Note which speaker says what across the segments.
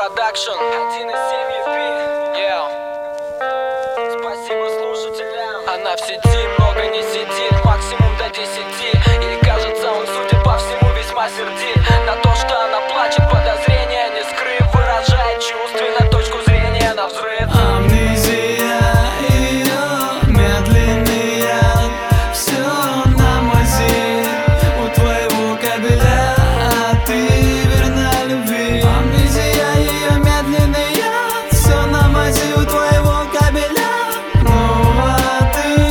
Speaker 1: Продакшн 1,7 EP. Спасибо слушателям. Она в сети, много не сидит, максимум до 10. Ей кажется, он, судя по всему, весьма сердит на то, что она плачет, подозрения не скрыв, выражает чувственно точку зрения на взрыв.
Speaker 2: Амнезия ее медленный яд, все на мази у твоего кабеля, а ты верна любви. Амнезия ее медленный яд, все на мази у твоего кабеля, ну а ты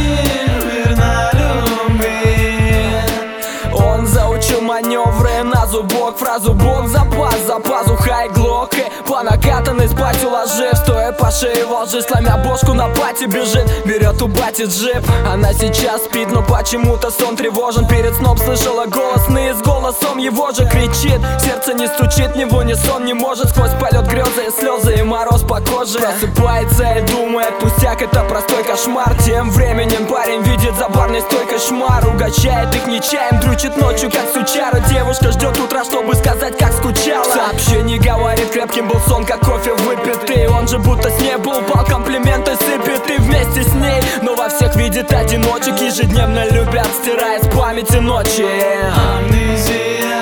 Speaker 2: верна любви.
Speaker 1: Он заучил маневры на зубок, фразу бог запас, за пазухой глок. И по накатанной спать уложив, стоя по шее во лжи, сломя бошку на пати бежит, берет у бати джип. Она сейчас спит, но почему-то сон тревожен. Перед сном слышала голос, сны с голосом его же кричит. Сердце не стучит, ни в унисон не может. Сквозь полет грезы и слезы и мороз по коже. Просыпается и думает, пустяк, это простой кошмар. Тем временем парень видит за барной стойкой шмар. Угощает их не чаем, дрючит ночью как сучара. Девушка ждет утра, чтобы сказать, как скучала. Сообщение говорит, крепким был сон, как кофе выпитый. Он же будто с неба упал, комплименты сыпет и вместе с ней. Но во всех видит одиночек, ежедневно любят, стирая с памяти ночи.
Speaker 2: Амнезия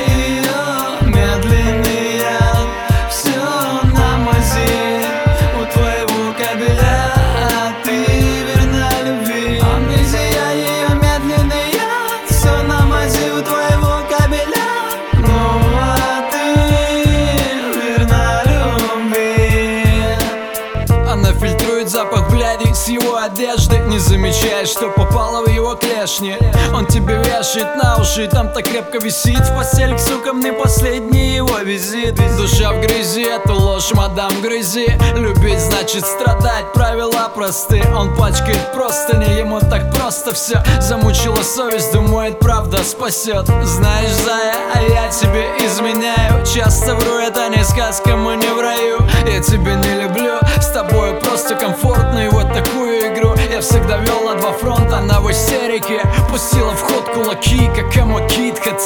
Speaker 2: ее медленный яд, все на мази у твоего кабеля, а ты верна любви. Амнезия ее медленный яд, все на мази у твоего кабеля, ну а ты верна любви. Она фильтрует запах бляди с его одежды, не замечает, что попало в его клешни. Он тебе вешает на уши, там так крепко висит. В постель к сукам не последний его визит. Душа в грязи, эту ложь, мадам, грызи. Любить значит страдать, правила просты. Он пачкает простыни, ему так просто все. Замучила совесть, думает, правда спасет. Знаешь, зая, а я тебе изменяю. Часто вру, это не сказка, мы не в раю. Я тебя не люблю, с тобой просто комфортно. И вот такую игру я всегда вел на два фронта. Она в истерике пустила в ход кулаки, как амокит.